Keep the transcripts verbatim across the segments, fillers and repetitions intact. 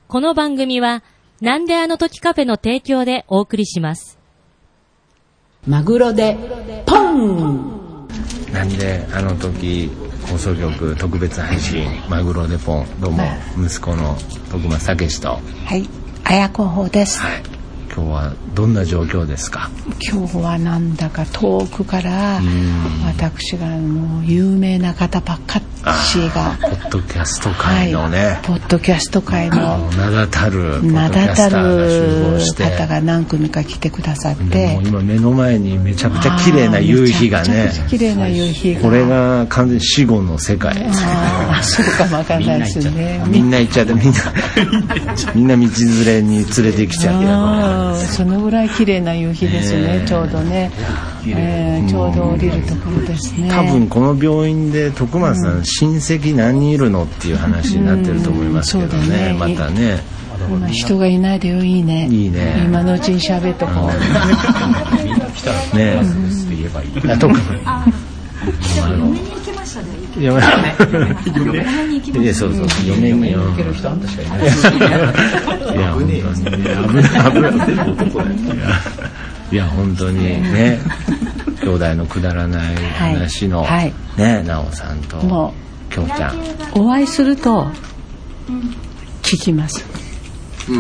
この番組はなんであの時カフェの提供でお送りします。 マグロでポン。 なんであの時放送局特別配信マグロでポン。どうも、息子の徳松武史と、 はい、綾子ほです。 はい、今日はどんな状況ですか？ 今日はなんだか遠くから私がもう有名な方ばっかしがポッドキャスト界のね、 はい、ポッドキャスト界の名だたる名だたる方が何組か来てくださって、 もう今目の前にめちゃくちゃ綺麗な夕日がね、 めちゃくちゃ綺麗な夕日が、 これが完全に死後の世界です。 あそうかもわかんないですね。 みんな行っちゃってみんなみんな道連れに連れてきちゃって、 あそのぐらい綺麗な夕日ですね、ちょうどね、えー、ちょうど降りるところですね。 多分この病院で徳松さん、うん、親戚何人いるのっていう話になってると思いますけど ね,、うん、ねまたね今人がいないでよ。いいね、 いいね、 今のうちに喋っとこう、うん、 みんな来たらね、うん、って言えばいい。あ、徳松あ嫁に行きましたね。嫁に行きましたね。いや、そうそう、嫁に行ける人あんたしかいない。いや、本当にね、危ない危ない。いや、本当にね、兄弟のくだらない話の、はい、ね、なおさんときょうちゃん。 お会いすると聞きます。うん、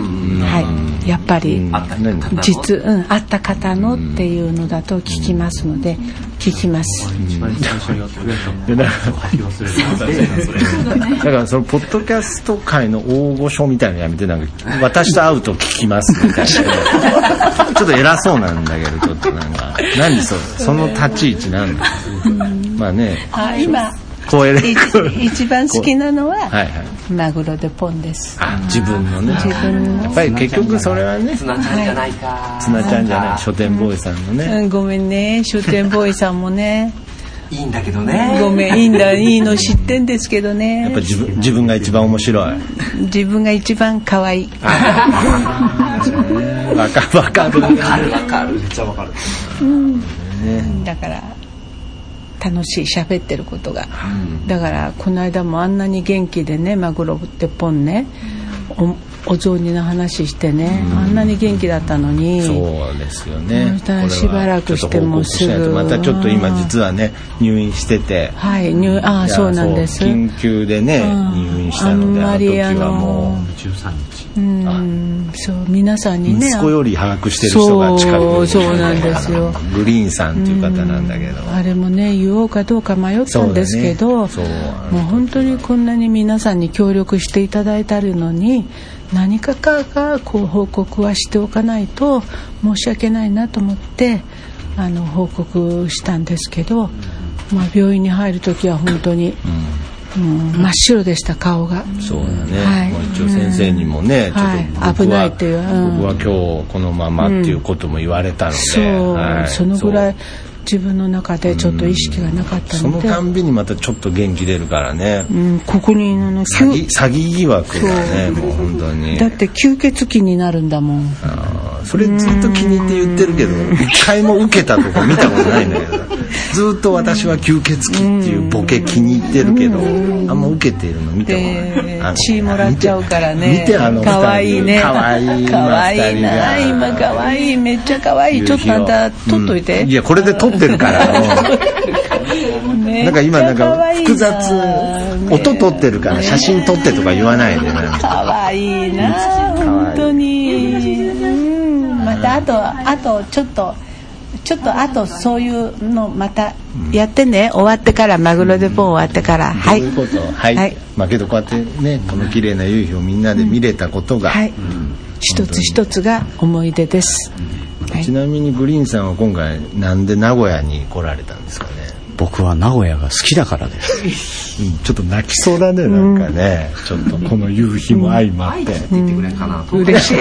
はい、やっぱり、うん、実、うん、会った方のっていうのだと聞きますので、聞きます。 だからそのポッドキャスト界の大御所みたいなのやめて、なんか私と会うと聞きますみたいなちょっと偉そうなんだけど、ちょっとなんか何そその立ち位置なんだ、うん、まあね、 あ今一番好きなのは、はいはい、マグロでポンです。 あ、自分のね、自分のやっぱり結局それはね、 ツナちゃんじゃないか、 はい、ツナちゃんじゃない、書店ボーイさんのね、 うん、ごめんね、書店ボーイさんもねいいんだけどね、 ごめん、いいんだ、いいの知ってんですけどね、 やっぱ自分自分が一番面白い、 自分が一番可愛い。わかるわかるわかるわかる、めっちゃわかる、 うん、ね、だから楽しい、喋ってることが、うん、だからこの間もあんなに元気でね、マグロってポンね、おお雑煮の話してね、うん、あんなに元気だったのに、 そうですよね、 そしたらしばらくしてもすぐまたちょっと今実はね入院してて、 はい入あそうなんです、 緊急でね入院したので、あの時はもうじゅうさんにち、うん、 そう皆さんにね、 息子より把握してる人が近くに、 そうそうなんですよ、 グリーンさんっていう方なんだけど、 あれもね言おうかどうか迷ったんですけど、そうだね、そうもう本当にこんなに皆さんに協力していただいてあるのに、何かかがこう報告はしておかないと申し訳ないなと思ってあの報告したんですけど、まあ、病院に入る時は本当に、うんうん、真っ白でした、顔が。 そうだね、はい、もう一応先生にもね、うん、ちょっと僕は、はい、危ないっていう、うん、僕は今日このままっていうことも言われたので、うん、そう、はい、そのぐらい自分の中でちょっと意識がなかったので、 そのたんびにまたちょっと元気出るからね、 うん、ここにあの詐欺、詐欺疑惑がね、もう本当にだって吸血鬼になるんだもん。 あ、それずっと気に入って言ってるけど一回も受けたとか見たことないんだけどずっと私は吸血鬼っていうボケ気に入ってるけど、あんま受けているの見たことない。 血もらっちゃうからね。 見てあのかわいいね。 かわいい。 かわいいな。今かわいい、めっちゃかわいい。ちょっとあんた撮っといて。 うん、いやこれで撮ってるから。なんか今なんか複雑、音撮ってるから写真撮ってとか言わないでね。 かわいいな。本当に。うん、またあとあとちょっと。ちょっとあとそういうのまたやってね、終わってから、マグロでポン終わってから、うん、はい、 そういうこと、はい、はい、まあけどこうやってね、この綺麗な夕日をみんなで見れたことが、うん、はい、うん、 一つ一つが思い出です、 うん、はい、ちなみにグリーンさんは今回なんで名古屋に来られたんですかね。 僕は名古屋が好きだからです、 うん、ちょっと泣きそうだね、なんかね、うん、ちょっとこの夕日も相まって、うん、 って言ってくれかなと、 うん、嬉しい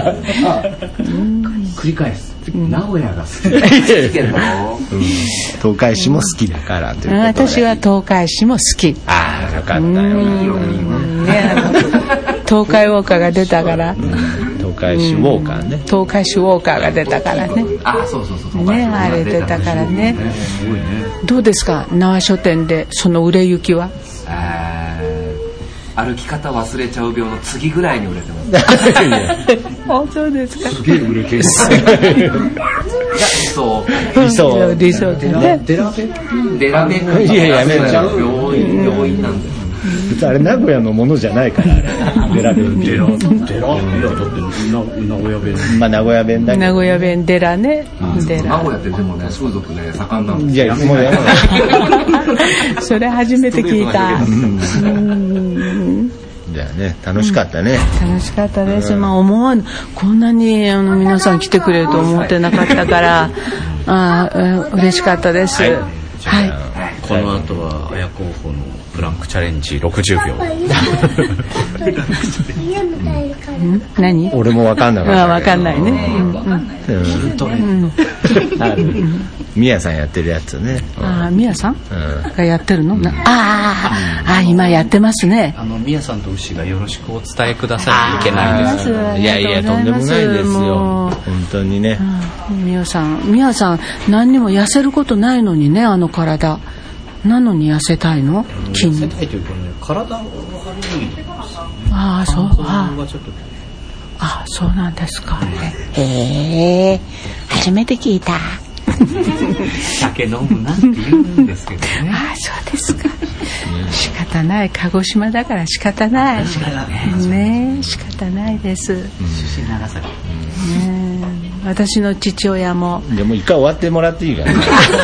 繰り返す、名古屋が好きだけど、うん、 東海市も好きだからということで、 私は東海市も好き。 ああ、よかったよ、 ね、東海ウォーカーが出たから、うん、 東海市ウォーカーね、 東海市ウォーカーが出たからね、 あ、そうそうそう、 ね、あれ出たからね、すごいね。どうですか、縄書店でその売れ行きは。 あ、 歩き方忘れちゃう病の次ぐらいに売れてます。 あ、そうですか。 すげえ売れてる。 いや、理想。 理想。 理想でね。 デラベデラメいややめな病院病院なんです。 あれ名古屋のものじゃないから。デラ弁。 デラ、デラ、いやだって名古屋弁。 まあ名古屋弁だけど。 名古屋弁デラね。デラ。 名古屋ってでもね、風俗ね、盛んなんです。 いや、もうやめない。 それ初めて聞いた。 じゃあね、楽しかったね。 楽しかったです。まあ思わぬ、こんなにあの皆さん来てくれると思ってなかったから、ああ、嬉しかったです。はい。はい。 この後は綾候補のプランクチャレンジろくじゅうびょう。 何？ 俺もわかんなかった。 あ、わかんないね。 みやさんやってるやつね。 あ、みやさんがやってるの？ああ、今やってますね。 あのみやさんと牛がよろしくお伝えください。いけないです。 いやいや、とんでもないですよ。本当にね。 みやさん、みやさん何にも痩せることないのにね、あの体。なのに痩せたいの？ 痩せたいというかね、体が悪い。 ああ、そう。ああ、そうなんですか。へえ、初めて聞いた。 酒飲むなって言うんですけどね。 ああ、そうですか。仕方ない、鹿児島だから仕方ない。仕方ないね、仕方ないです。 出身長崎。 ね、私の父親も。 でも一回終わってもらっていいかな。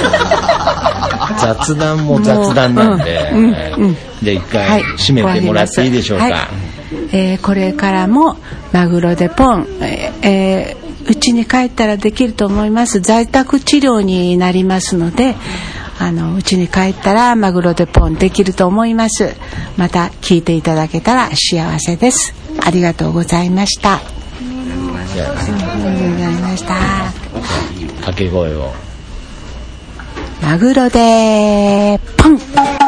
雑談も雑談なんで、うんうん、じゃあ一回締めてもらっていいでしょうか。はい、 えー、これからもマグロでポン、えー、うちに帰ったらできると思います。在宅治療になりますので、あのうちに帰ったらマグロでポンできると思います。また聞いていただけたら幸せです。ありがとうございました。ありがとうございました。 掛け声を。 マグロでポン。